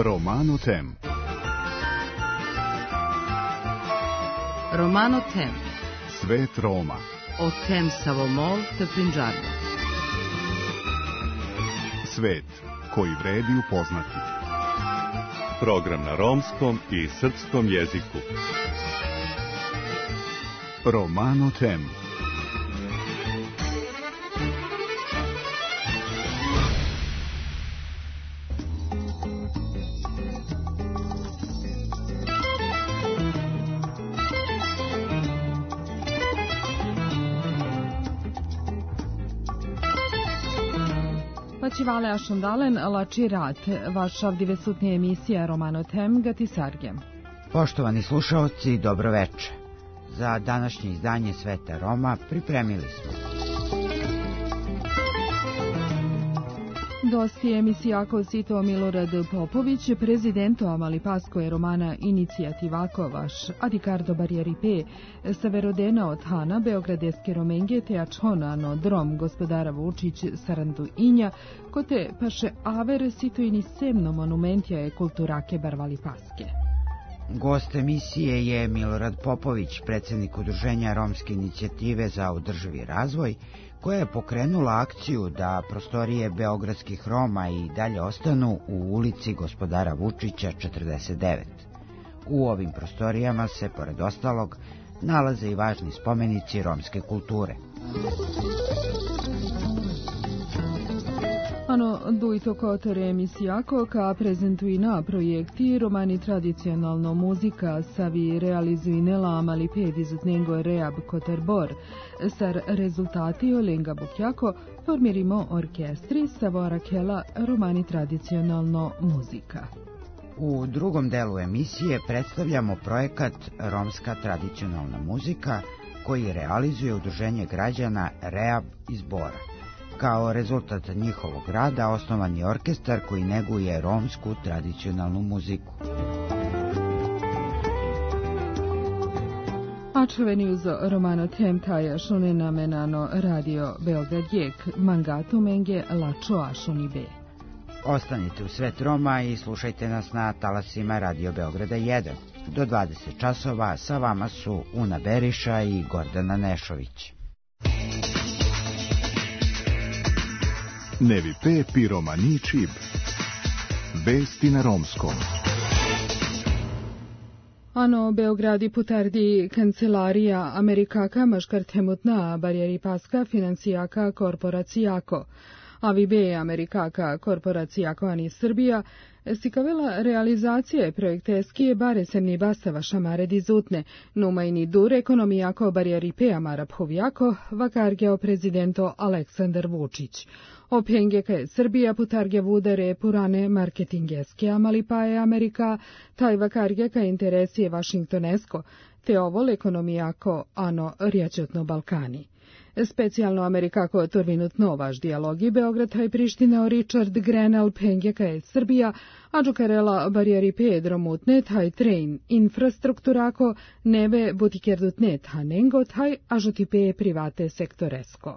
Romano Tem. Romano Tem. Svet Roma. O tem Savomol te Pinđarno. Svet koji vredi upoznati. Program na romskom i srpskom jeziku. Romano Tem. Pačivale ašondalen lači rat, vaš avdivesutnija emisija Romano Tem Gatisarge. Poštovani slušaoci, dobro veče. Za današnje izdanje Sveta Roma pripremili smo Dosti emisijako sito Milorad Popović, prezidento Amalipasko je Romana inicijativako vaš Adikardo Barjeripe, Severodena od Hana, Beogradeske Romenge, te Ačona no Drom, gospodara Vučić, Sarandu Inja, kote paše aver sito ini semno monumentja je kulturake Barvalipaske. Gost emisije je Milorad Popović, predsjednik Udruženja Romske inicijative za održivi razvoj, koja je pokrenula akciju da prostorije beogradskih Roma i dalje ostanu u ulici gospodara Vučića 49. U ovim prostorijama se, pored ostalog, nalaze i važni spomenici romske kulture. Ano, dujto kotere emisijako ka prezentuina projekti Romani tradicionalno muzika savi realizuinela Amaliped izutnengo reab koterbor, sar rezultati olenga bukjako formirimo orkestri savoarakela Romani tradicionalno muzika. U drugom delu emisije predstavljamo projekat Romska tradicionalna muzika koji realizuje udruženje građana Reab iz Bora. Kao rezultat njihovog rada osnovan je orkestar koji neguje romsku tradicionalnu muziku. Ačuveni uz Romano Tem taja šunena menano radio Beograd Jek, mangatu menge lačo ašuni be. Ostanite u Svet Roma i slušajte nas na talasima Radio Beograda 1. Do 20 časova sa vama su Una Beriša i Gordana Nešović. Nevi pe piromani čib. Vesti na romskom. Ano, Beogradi putardi kancelarija Amerikaka maškartemutna Barjeripaska financijaka korporacijako. AVB Amerikaka korporacijako ani Srbija sikavela realizacije projekteskije bare semni bastava šamare dizutne, numajni dur ekonomijako Barjeripe Amaraphovjako, vakargeo prezidento Aleksandar Vučić. Opjengeka je Srbija putarge vudare purane marketingeske Amalipaje Amerika, taj vakargeka interesije Vašingtonesko, te ovol ekonomijako ano rjačetno Balkani. Specijalno Amerikako turvinutno vaš dijalogi Beograd i Priština o Richard Grenell pengeka je Srbija, a džukarela Barjeripe dromutne taj train infrastrukturako neve butikerdutne tanengo taj ažotipe private sektoresko.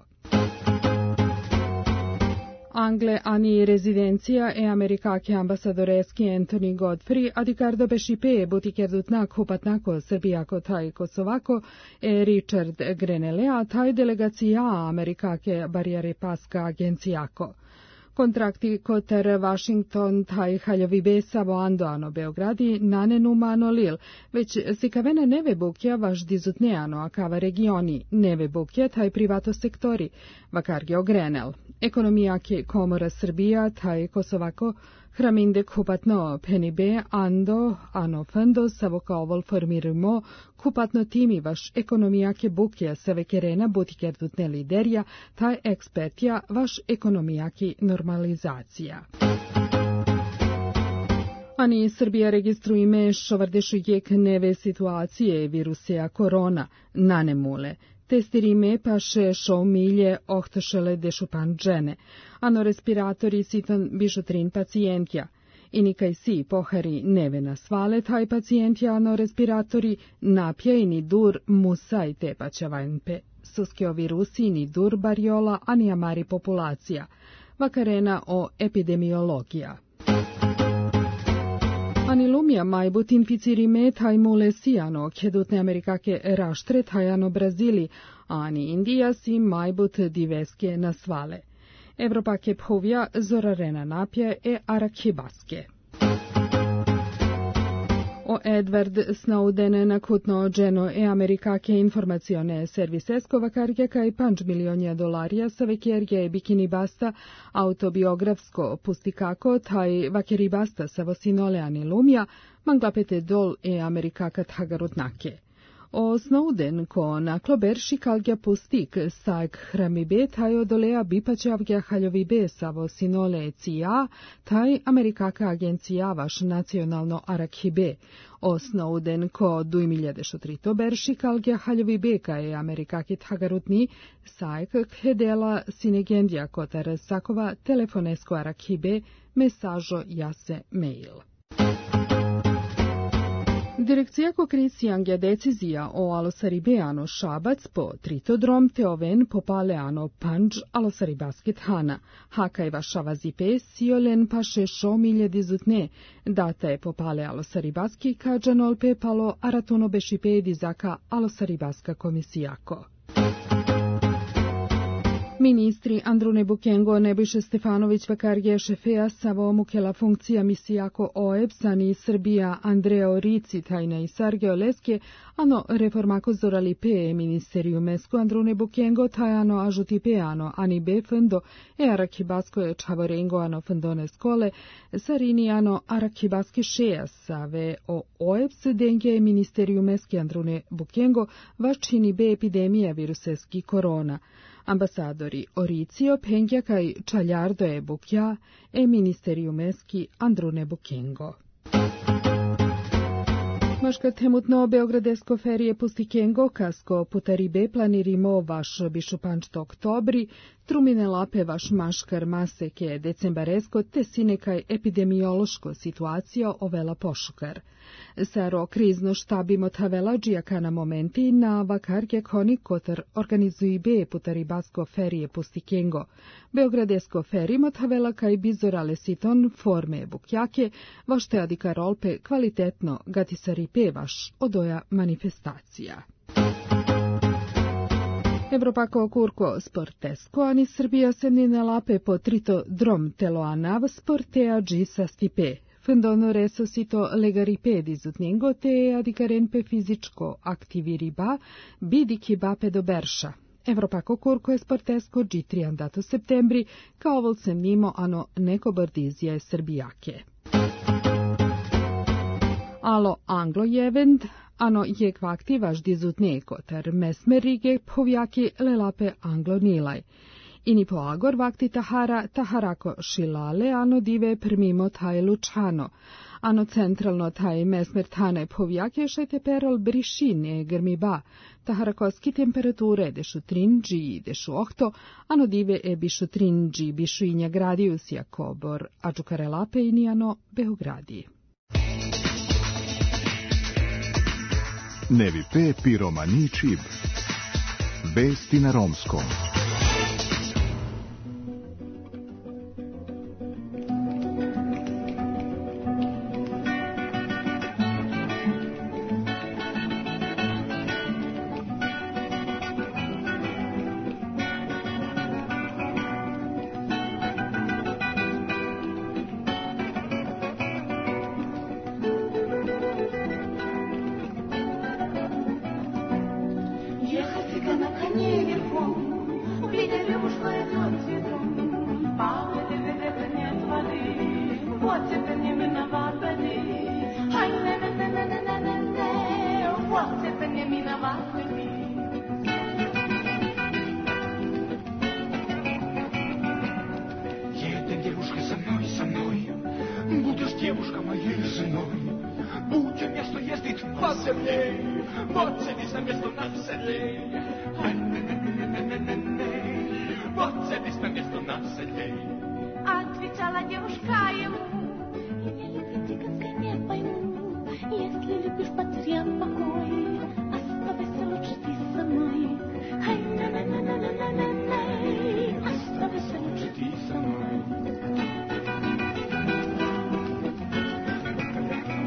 Angle ani rezidencija e Amerikake ambasadoreski Anthony Godfrey, Adikardo Bešipe butikerdutna kupatnako Srbijako taj Kosovako e Richard Grenellea taj delegacija Amerikake Barjeripaska agencijako. Kontrakti kotar Washington taj haljovi besavo andoano Beogradi nanenumano lil, već sikavene neve bukja vaš dizutneano akava regioni, neve bukja taj privato sektori, vakargeo Grenell. Ekonomijake Komora Srbija taj Kosovako, hraminde kupatno penibe ando ano fando savokovol formirimo kupatno timi vaš ekonomijake bukja savekerena butikerdutne liderja taj ekspertja vaš ekonomijaki normalizacija. Ani Srbija registrujme šovardešu jek neve situacije virusea korona, nanemule. Testirime paše šou milje ohtošele dešupan džene, ano respiratori siton bišutrin pacijentja. I nikaj si pohari neve nasvale taj pacijentja ano respiratori napjej ni dur musaj tepaća vanjpe. Suskeo virusi ni dur barjola ani amari populacija. Vakarena o epidemiologija. Anilumia maibut inficirime tai mulesiano, chedutne americake raštre tajano Brazili, ani Indija si maibut diveske nasvale. Evropa ke phovja zorarena napje e arakibaske. O Edward Snowden nakutno dženo e americake informacione servisesko vakarge kaj $5 sa vekjerge bikini basta autobiografsko pustikako taj vakeri basta sa vosinole anilumia manglapete dol e americaka tagarutnake. O Snowden ko naklo berši kalgja pustik sajk hramibe taj odolea bipačavgja haljovibe sa vosinole CIA taj americaka agencija vaš nacionalno arakhibe. O Snowden ko 2003 berši kalgja haljovibe ka je americaki tagarutni sajk hedela sinegendja kotar sakova telefonesko arakhibe mesažo jase mail. Direkcija Kokrisiangja decizija o alosaribeano šabac po tritodrom te oven popaleano panđ alosaribasket hana. Hakajva šavazipe siolen paše šomilje dizutne. Data je popale alosaribaski kađanolpe palo aratuno bešipe dizaka alosaribaska komisijako. Ministri Andrune Bukengo, Nebojša Stefanović, Vakarge Šefeja, Savo Mukela funkcija misijako OEPS-ani Srbija, Andrea Rici, Tajna i Sargeo Leske, ano reformako zorali pe ministeriju Mesko Andrune Bukengo, tajano ažuti peano, ani be fendo, e arakibasko je čavorengo ano fendone skole, sarini ano arakibaski šeja save o OEPS denge ministeriju Meske Andrune Bukengo, vačini be epidemija viruseski korona. Ambasadori Oricio Pengja kaj Čaljardo je Bukja e ministeriju Meski Andrune Bukengo. Maška temutno Beogradesko ferije Pustikengo kasko putaribe planirimo vaš bišupančto oktobri, trumine lape vaš maškar maseke decembaresko te sinekaj epidemiološko situacija ovela pošukar. Saro krizno štabimo tavelađija kana momenti na vakarke koni kotar organizuji be putaribasko ferije Pustikengo. Beogradesko ferimo tavela kaj bizorale siton forme bukjake, vaš te adikarolpe kvalitetno gatisari pevaš odoja manifestacija. Evropako kurko sportesko, ani Srbija semnine lape po trito drom teloanav sportea džisa stipe. Fendono reso sito legaripe dizutningo te adikarenpe fizičko aktiviriba bidiki bape do berša. Evropako kurko je sportesko G3 andato septembri, kao vol semnimo ano neko bordizije srbijake. Alo anglo jevend, ano je kvakti vaš dizutne kotar mesmerige povjaki lelape anglo nilaj. Ini po agor vakti taharako šilale, ano dive primimo taj lučano. Ano centralno taj mesmer tane povjake šete perol brišine grmiba. Taharakoski temperature dešu 3G, dešu ohto, ano dive e bišu 3G, bišu inja gradius jakobor, a džukarelape inijano Beogradi. Nevi pe piromani čib. Vesti na romskom. Отвечала девушка ему: я не люблю тебя, ты не пойму. Если любишь, потеряв покой, оставайся лучше ты со мной. Ай, на-на-на-на-на-на-на, оставайся лучше ты со мной.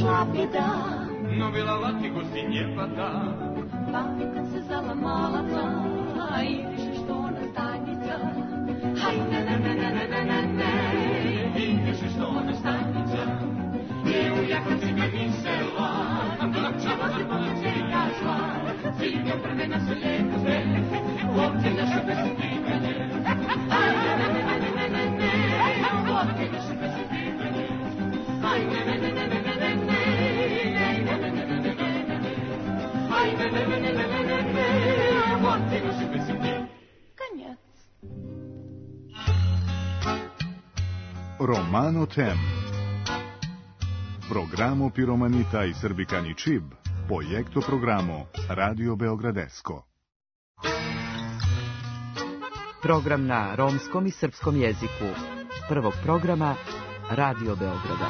došla bjeda, novila lati gostinje pa da. Fabrika se zalamala ta, i više što ona stanica. Haj, ne, ne, ne, ne, ne, ne, ne, i više što ona stanica. I u Jakovci meni sela, Vrčava se policija šla, Cilja premena se lijepo sve, uopće naše bez pitanje. Haj, ne, ne, ne, ne, ne, ne, ne, uopće naše bez pitanje. Haj, ne, ne, ne, ne, ne, ne, ne, ne, ne, ne, ne, ne, ne, ne, haj, ne, ne, ne, ne, ne, ne, ne, ne, uopće naše bez pitanje. Konjac. Romano Tem. Programo Piromanita i Srbikani Čib, projekto programo Radio Beogradesko. Program na romskom i srpskom jeziku. Prvog programa Radio Beograda.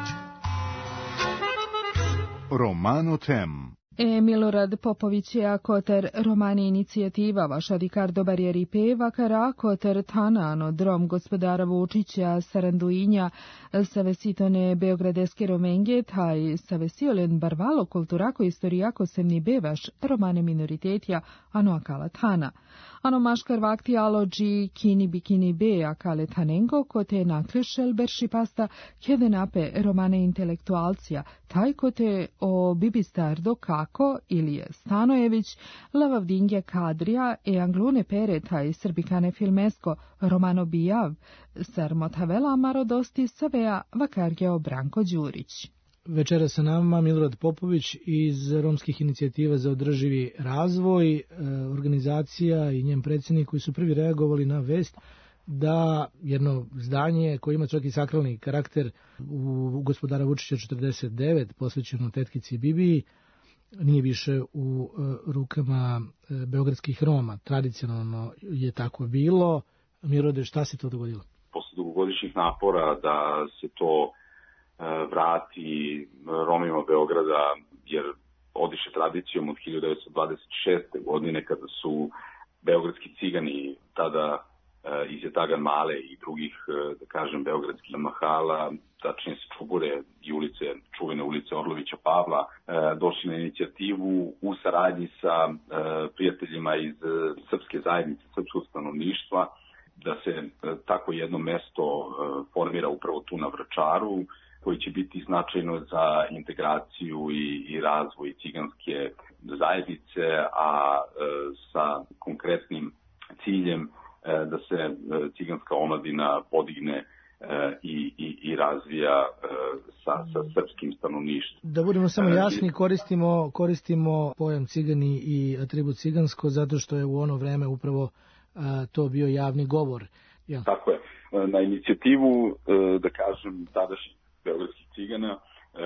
Romano Tem. Milorad Popović je koter romani inicijativa vaša Ricardo Barrieri Peva kara koter Tanano drom gospodara Vučića Saranduinja savesitone beogradeske romenge taj savesiolen barvalo kulturako istorijako semni bevaš romane minoritetja ano akala Tana. Ano maškar vakti alođi kini bikini be akale Tanengo kote naklešel berši pasta kede nape romane intelektualcija taj kote o bibistardo kako Ilije Stanojević, Lavavdingje Kadrija e anglune pere taj srbikane filmesko romano bijav, sarmotavela marodosti savea vakargeo Branko Đurić. Večera sa nama Milorad Popović iz Romskih inicijativa za održivi razvoj, organizacija i njen predsjednik koji su prvi reagovali na vest da jedno zdanje koje ima čak i sakralni karakter u gospodara Vučića 49, posvećeno tetkici Bibiji, nije više u rukama beogradskih Roma. Tradicionalno je tako bilo. Milorade, šta se to dogodilo? Posle dugogodišnjih napora da se to vrati Romima Beograda, jer odiše tradicijom od 1926. godine kada su beogradski cigani tada iz Jetagan Male i drugih, da kažem, beogradskih mahala, tačnije se Čubure i ulice, čuvene ulice Orlovića Pavla, došli na inicijativu u saradnji sa prijateljima iz srpske zajednice, srpskog stanovništva, da se tako jedno mesto formira upravo tu na Vračaru, koji će biti značajno za integraciju i razvoj ciganske zajednice, a sa konkretnim ciljem da se ciganska omladina podigne i razvija sa srpskim stanovništvom. Da budemo samo jasni, koristimo pojam cigani i atribut cigansko zato što je u ono vreme upravo to bio javni govor. Ja. Tako je. Na inicijativu, da kažem, tadašnjih beogradskih cigana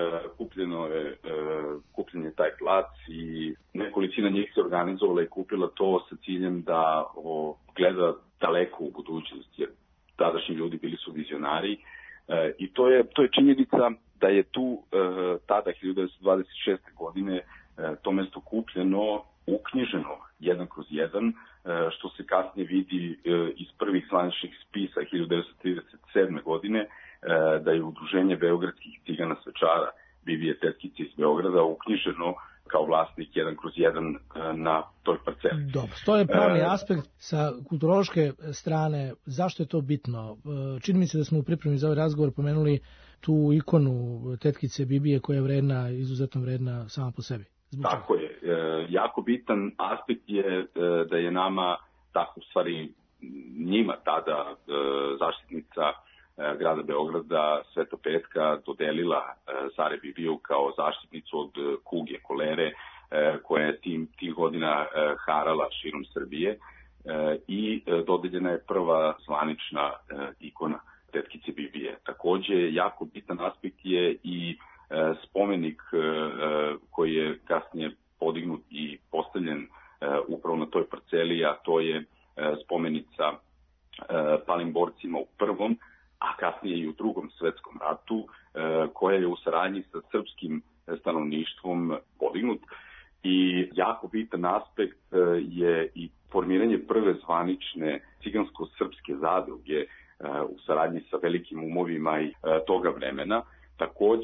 kupljen je taj plac i nekolicina njih se organizovala i kupila to sa ciljem da gleda daleko u budućnost, jer tadašnji ljudi bili su vizionari i to je činjenica da je tu tada 1926. godine to mesto kupljeno, uknjiženo 1/1, što se kasnije vidi iz prvih zvaničnih spisa 1937. godine, da je udruženje beogradskih cigana Svečara Bibije tetkice iz Beograda uknjiženo kao vlasnik 1/1 na toj parceli. Dobro, to je pravni aspekt. Sa kulturološke strane, zašto je to bitno? Čini mi se da smo u pripremi za ovaj razgovor pomenuli tu ikonu tetkice Bibije koja je vredna, izuzetno vredna sama po sebi. Tako je. Jako bitan aspekt je da je nama, tako u stvari njima tada zaštitnica grada Beograda Sveta Petka dodelila Sare Bibiju kao zaštitnicu od kuge, kolere, koja je tih godina harala širom Srbije i dodeljena je prva zvanična ikona tetkice Bibije. Takođe, jako bitan aspekt je i spomenik koji je kasnije podignut i postavljen upravo na toj parceli, a to je spomenica palim borcima u Prvom, a kasnije i u Drugom svetskom ratu, koja je u saradnji sa srpskim stanovništvom podignut. I jako bitan aspekt je i formiranje prve zvanične cigansko-srpske zadruge u saradnji sa velikim umovima i toga vremena. Takođe,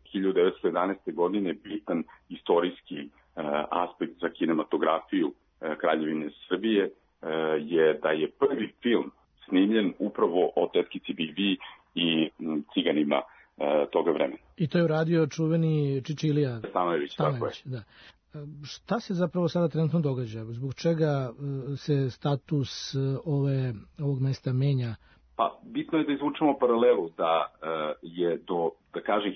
1911. godine bitan istorijski aspekt za kinematografiju Kraljevine Srbije je da je prvi film snimljen upravo o tetkici Bibi i ciganima toga vremena. I to je uradio čuveni Čičilija Stanojević, tako je. Da. Šta se zapravo sada trenutno događa? Zbog čega se status ovog mesta menja? Pa, bitno je da izvučemo paralelu da je do, da kažem,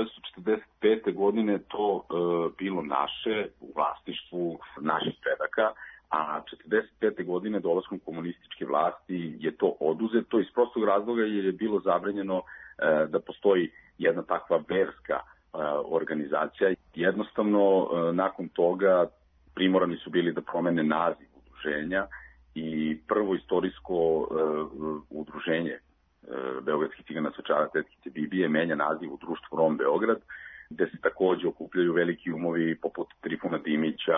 1945. godine to bilo naše u vlasništvu naših predaka, a 1945. godine dolaskom komunističke vlasti je to oduzeto iz prostog razloga jer je bilo zabranjeno da postoji jedna takva verska organizacija. Jednostavno, nakon toga primorani su bili da promene naziv udruženja i prvo istorijsko udruženje Beogradskih cigana Svečara tetkice Bibije menja naziv u Društvo Rom Beograd, gde se takođe okupljaju veliki umovi poput Trifuna Dimića,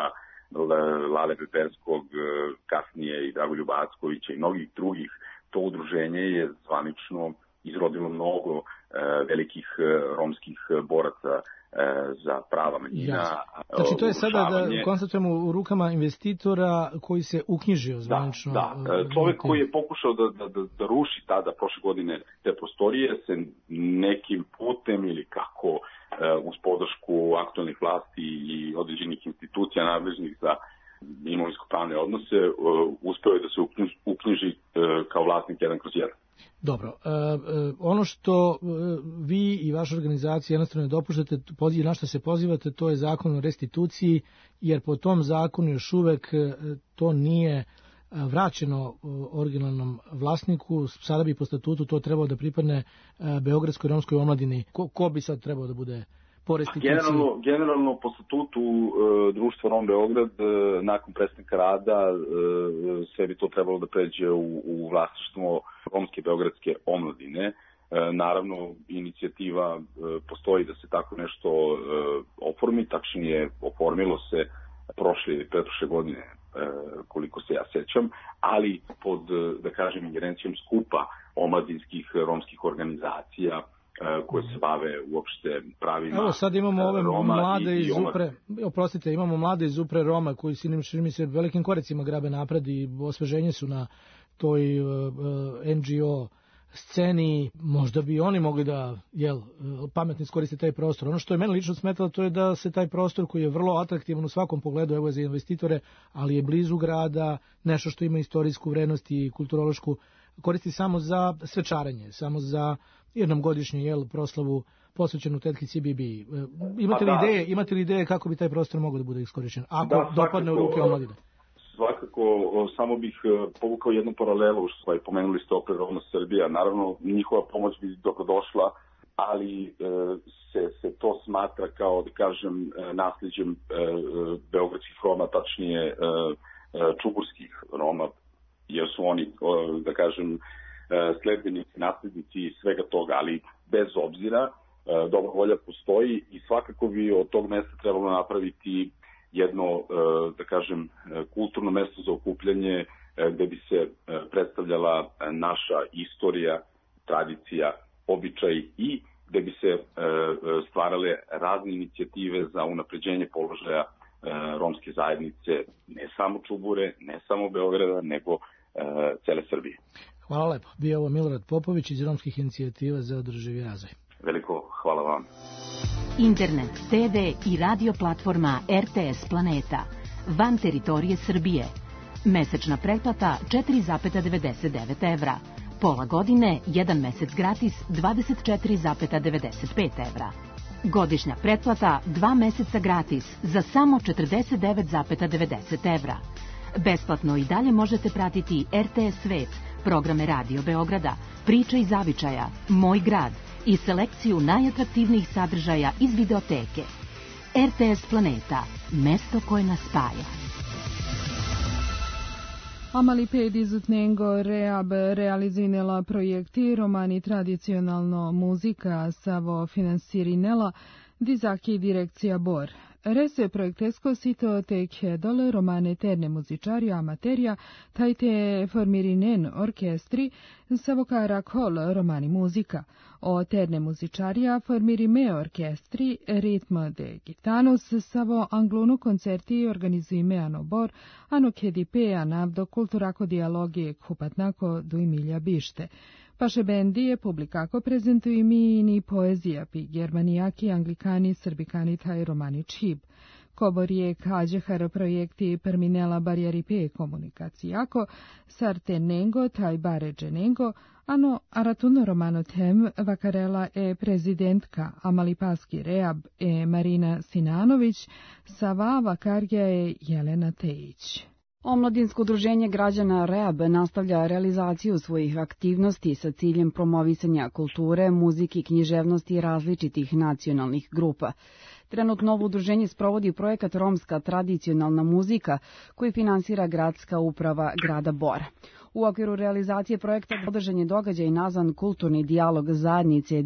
Lale Peperskog, kasnije i Dragoljub Ackovića i mnogih drugih. To udruženje je zvanično izrodilo mnogo velikih romskih boraca za prava manjina. Znači to je sada da konstatujemo u rukama investitora koji se uknjižio zvanično. Da. Čovjek koji je pokušao da ruši tada prošle godine te prostorije se nekim putem ili kako uz podršku aktualnih vlasti i određenih institucija nadležnih za imovinsko-pravne odnose uspeo je da se uknjiži kao vlasnik 1/1. Dobro, ono što vi i vaša organizacija jednostavno ne dopuštate, na što se pozivate, to je zakon o restituciji, jer po tom zakonu još uvek to nije vraćeno originalnom vlasniku. Sada bi po statutu to trebalo da pripadne Beogradskoj romskoj omladini. Ko bi sad trebao da bude po restituciji? Generalno po statutu Društva Rom Beograd nakon prestanka rada sve bi to trebalo da pređe u vlasništvo romske beogradske omladine. Naravno, inicijativa postoji da se tako nešto oformi, tačnije oformilo se prošle ili pretprošle godine, koliko se ja sećam, ali pod, da kažem, ingerencijom skupa omladinskih romskih organizacija koje se bave uopšte pravima Roma. Evo sad imamo ove mlade iz Upre, imamo mlade iz Upre Roma koji čini mi se velikim koracima grabe napred i osveženje su na toj NGO sceni. Možda bi oni mogli da pametno iskoriste taj prostor. Ono što je meni lično smetalo to je da se taj prostor koji je vrlo atraktivan u svakom pogledu, evo je za investitore, ali je blizu grada, nešto što ima istorijsku vrednost i kulturološku, koristi samo za svečarenje, samo za jednom godišnju proslavu posvećenu tetkici Bibi. Imate li ideje kako bi taj prostor mogao da bude iskorišćen ako dopadne u ruke omladine? Svakako, samo bih povukao jednu paralelu, što pomenuli ste opet Rovno Srbija. Naravno, njihova pomoć bi dobrodošla, ali se to smatra kao, da kažem, nasljeđem beogradskih Roma, tačnije čuburskih Roma, jer su oni, da kažem, sledbenici, nasljednici svega toga, ali bez obzira, dobra volja postoji i svakako bi od tog mesta trebalo napraviti jedno, da kažem, kulturno mesto za okupljanje gde bi se predstavljala naša istorija, tradicija, običaj i gde bi se stvarale razne inicijative za unapređenje položaja romske zajednice, ne samo Čubure, ne samo Beograda, nego cele Srbije. Hvala lepo. Bio ovo Milorad Popović iz Romskih inicijativa za održivi razvoj. Veliko hvala vam. Internet, TV i radio platforma RTS Planeta. Van teritorije Srbije. Mesečna pretplata 4,99 evra. Pola godine, 1 mesec gratis 24,95 evra. Godišnja pretplata 2 meseca gratis za samo 49,90 evra. Besplatno i dalje možete pratiti RTS Svet, programe Radio Beograda, Priče iz zavičaja, Moj grad i selekciju najatraktivnijih sadržaja iz videoteke. RTS Planeta, mesto koje nas spaja. Amaliped izutnengo reab realizinela projekti romani tradicionalno muzika savo finansirinela dizaki direkcija Bor. Rese projektesko sito te chedol romane terne muziciaria amateria taite formirinen orchestri savocara col romani musica. O terne muziciaria formirime orchestri ritmo de gitanos savo anglono concerti organizuime anobor ano chedipe anavdo kulturako dialogi kupatnako du Emilija Bište. Paše bendije publikako prezentuju mi ni poezija pi germanijaki, anglikani, srbikani taj romani čib. Koborije kađehar projekti perminela barjaripe komunikacijako, sarte nengo taj baređe nengo, ano aratuno romano tem vakarela prezidentka Amalipaski Reab Marina Sinanović, sava vakarja Jelena Tejić. Omladinsko udruženje građana REAB nastavlja realizaciju svojih aktivnosti sa ciljem promovisanja kulture, muzike i književnosti različitih nacionalnih grupa. Trenutno ovo udruženje sprovodi projekat Romska tradicionalna muzika koji finansira gradska uprava grada Bora. U okviru realizacije projekta održan je događaj nazvan Kulturni dijalog zajednice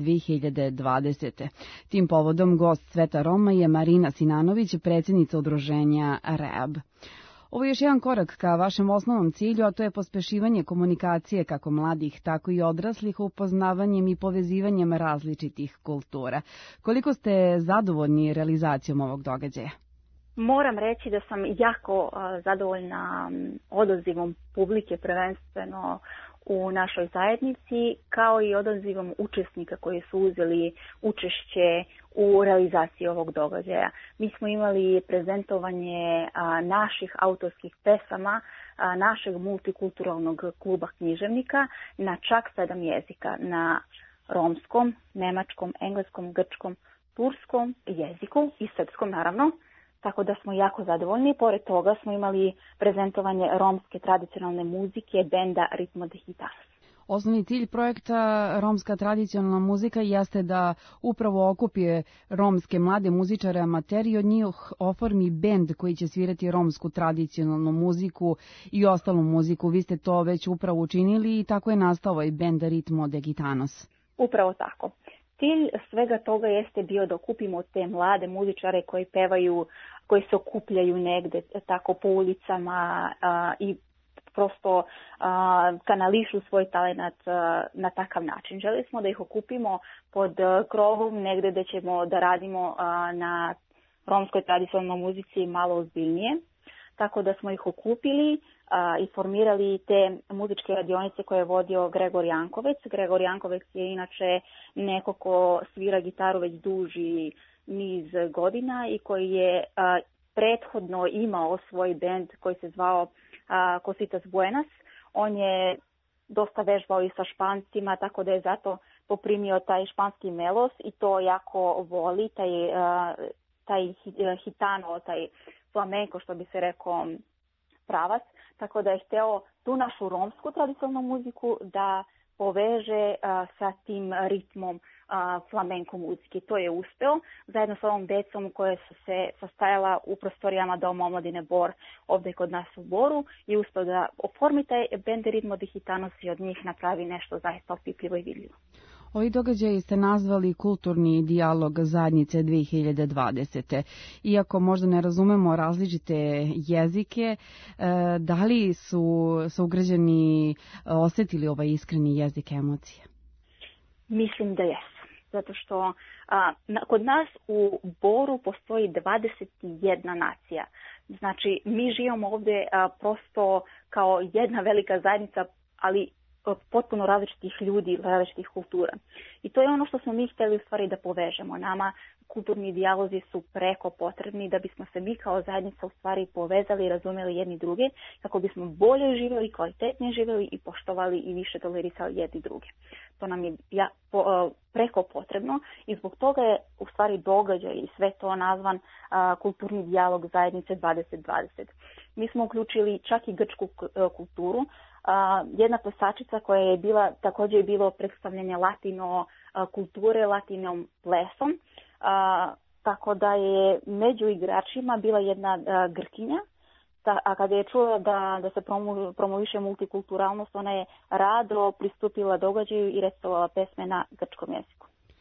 2020. Tim povodom gost Sveta Roma je Marina Sinanović, predsjednica udruženja REAB. Ovo je još jedan korak ka vašem osnovnom cilju, a to je pospešivanje komunikacije kako mladih, tako i odraslih upoznavanjem i povezivanjem različitih kultura. Koliko ste zadovoljni realizacijom ovog događaja? Moram reći da sam jako zadovoljna odazivom publike, prvenstveno u našoj zajednici, kao i odazivom učesnika koji su uzeli učešće u realizaciji ovog događaja. Mi smo imali prezentovanje naših autorskih pesama, našeg multikulturalnog kluba književnika na čak 7 jezika, na romskom, nemačkom, engleskom, grčkom, turskom jeziku i srpskom naravno. Tako da smo jako zadovoljni. Pored toga smo imali prezentovanje romske tradicionalne muzike benda Ritmo de Gitanos. Osnovni cilj projekta Romska tradicionalna muzika jeste da upravo okupije romske mlade muzičare amateri i od njih oformi bend koji će svirati romsku tradicionalnu muziku i ostalu muziku. Vi ste to već upravo učinili i tako je nastao ovaj bend Ritmo de Gitanos. Upravo tako. Cilj svega toga jeste bio da okupimo te mlade muzičare koji pevaju, koji se okupljaju negde tako po ulicama i prosto kanališu svoj talenat na takav način. Želeli smo da ih okupimo pod krovom negde da ćemo da radimo na romskoj tradicionalnoj muzici malo ozbiljnije. Tako da smo ih okupili i formirali te muzičke radionice koje je vodio Gregor Jankovec. Gregor Jankovec je inače neko ko svira gitaru već duži niz godina i koji je prethodno imao svoj bend koji se zvao Cositas Buenas. On je dosta vežbao i sa Špancima, tako da je zato poprimio taj španski melos i to jako voli, taj hitano, taj flamenko, što bi se rekao, pravac, tako da je hteo tu našu romsku tradicionalnu muziku da poveže sa tim ritmom flamenko muzike. To je uspeo, zajedno sa ovom decom koje su se sastajala u prostorijama Doma omladine Bor ovdje kod nas u Boru i uspeo da oformi taj bend Ritmo de Gitanos i od njih napravi nešto zaista opipljivo i vidljivo. Ovi događaji ste nazvali Kulturni dijalog zajednice 2020. Iako možda ne razumemo različite jezike, da li su sugrađani osjetili ovaj iskreni jezik emocije? Mislim da jesu. Zato što kod nas u Boru postoji 21 nacija. Znači, mi živimo ovdje prosto kao jedna velika zajednica, ali potpuno različitih ljudi, različitih kultura. I to je ono što smo mi htjeli u stvari da povežemo. Nama kulturni dijalozi su preko potrebni da bismo se mi kao zajednica u stvari povezali i razumjeli jedni druge, kako bismo bolje živjeli, kvalitetnije živjeli i poštovali i više tolerisali jedni druge. To nam je preko potrebno i zbog toga je u stvari događaj i sve to nazvan kulturni dijalog zajednice 2020. Mi smo uključili čak i grčku kulturu. Jedna plesačica koja je bila, također je bilo predstavljanje latino kulture, latinom plesom, tako da je među igračima bila jedna Grkinja, a kada je čula da se promoviše multikulturalnost, ona je rado pristupila događaju i recitovala pesme na grčkom jeziku.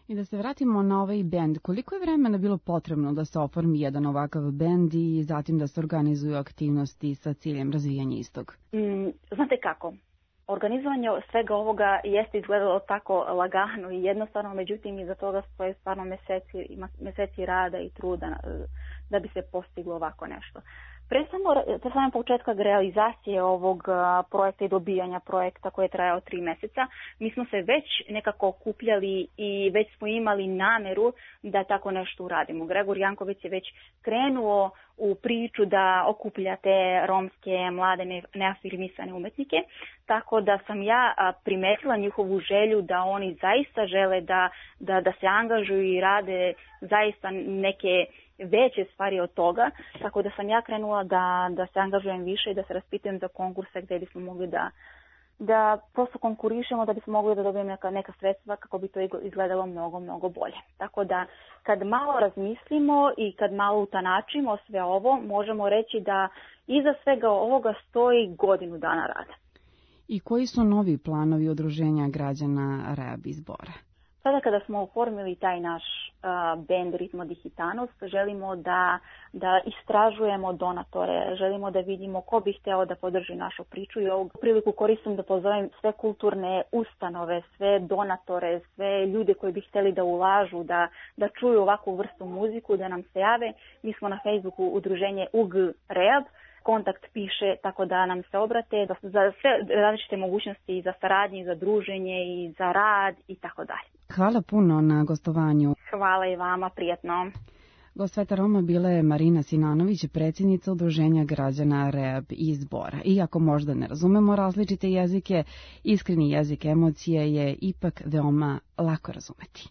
I da se vratimo na ovaj bend, koliko je vremena bilo potrebno da se oformi jedan ovakav bend i zatim da se organizuju aktivnosti sa ciljem razvijanja istog? Znate kako? Organizovanje svega ovoga jeste izgledalo tako lagano i jednostavno, međutim iza toga stoje stvarno meseci rada i truda da bi se postiglo ovako nešto. Pre samog početka realizacije ovog projekta i dobijanja projekta koji je trajao 3 meseca, mi smo se već nekako okupljali i već smo imali nameru da tako nešto uradimo. Gregor Janković je već krenuo u priču da okuplja te romske mlade neafirmisane umetnike, tako da sam ja primetila njihovu želju da oni zaista žele da se angažuju i rade zaista neke veće stvari od toga, tako da sam ja krenula da se angažujem više i da se raspitujem za konkurse gdje bismo mogli da prosto konkurišemo, da bismo mogli da dobijemo neka sredstva kako bi to izgledalo mnogo, mnogo bolje. Tako da kad malo razmislimo i kad malo utanačimo sve ovo, možemo reći da iza svega ovoga stoji godinu dana rada. I koji su novi planovi udruženja građana Reab iz Bora? Sada kada smo oformili taj naš band Ritmo di Gitanos, želimo da istražujemo donatore, želimo da vidimo ko bi hteo da podrži našu priču i ovu priliku koristim da pozovem sve kulturne ustanove, sve donatore, sve ljude koji bi hteli da ulažu, da čuju ovakvu vrstu muziku, da nam se jave. Mi smo na Facebooku udruženje UG Reab, kontakt piše tako da nam se obrate za sve različite mogućnosti, za saradnje, za druženje i za rad i tako dalje. Hvala puno na gostovanju. Hvala i vama, prijatno. Gost Sveta Roma bila je Marina Sinanović, predsjednica udruženja građana Reab iz Bora. Iako možda ne razumemo različite jezike, iskreni jezik emocije je ipak veoma lako razumeti.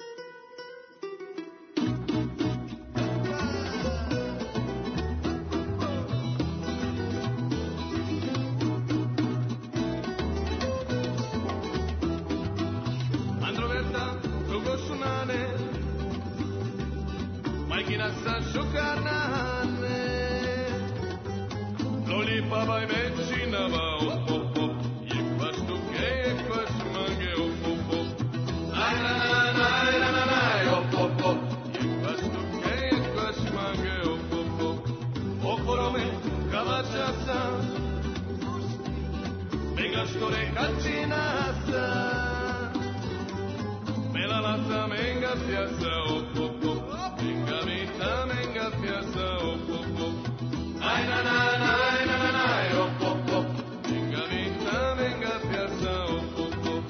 Baba vecina va op op op, je pas toke, je pas mange op op op. Ai na na op op op, je pas toke, je pas mange op op op. Oporome kavachasa, mega store kachinasa, mela lata menga piazza op op op, menga vita menga piazza op op op. Ai na na op op op, venga vita, venga piazza op op op.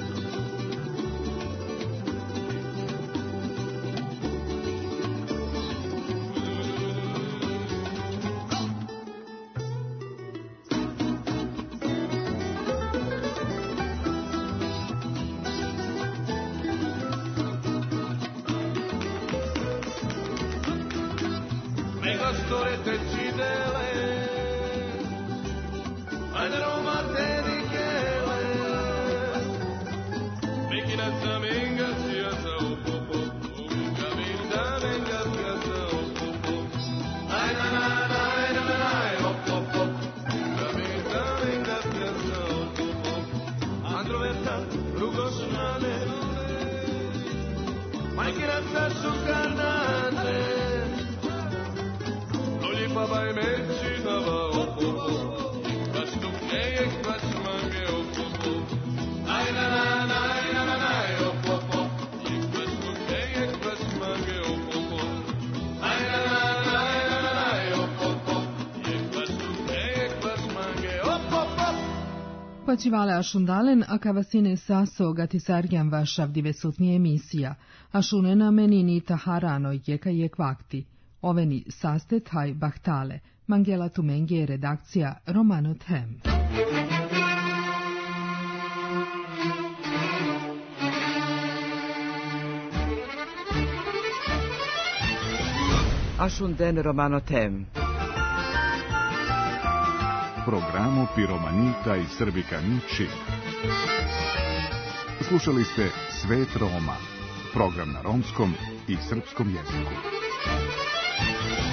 Mega storie te cidele, ad Roma te di chele, mechina sa menga piazza op op op, venga vita, venga piazza op op op. Ai na op op op, venga vita, venga piazza op op op. Androverta, rugosnane, mechina sa sucanane, loli baba e mecina va op op op. Počivale ašundalen, a kavasine saso gatisarjan vašav divesutnije emisija, ašunena menini taharano jeka jek vakti. Oveni sastet haj bahtale, Mangela Tumenge redakcija Romano Them. Ašunden Romano Tem. Programu Piromanita i Srbikanići. Slušali ste Svet Roma, program na romskom i srpskom jeziku.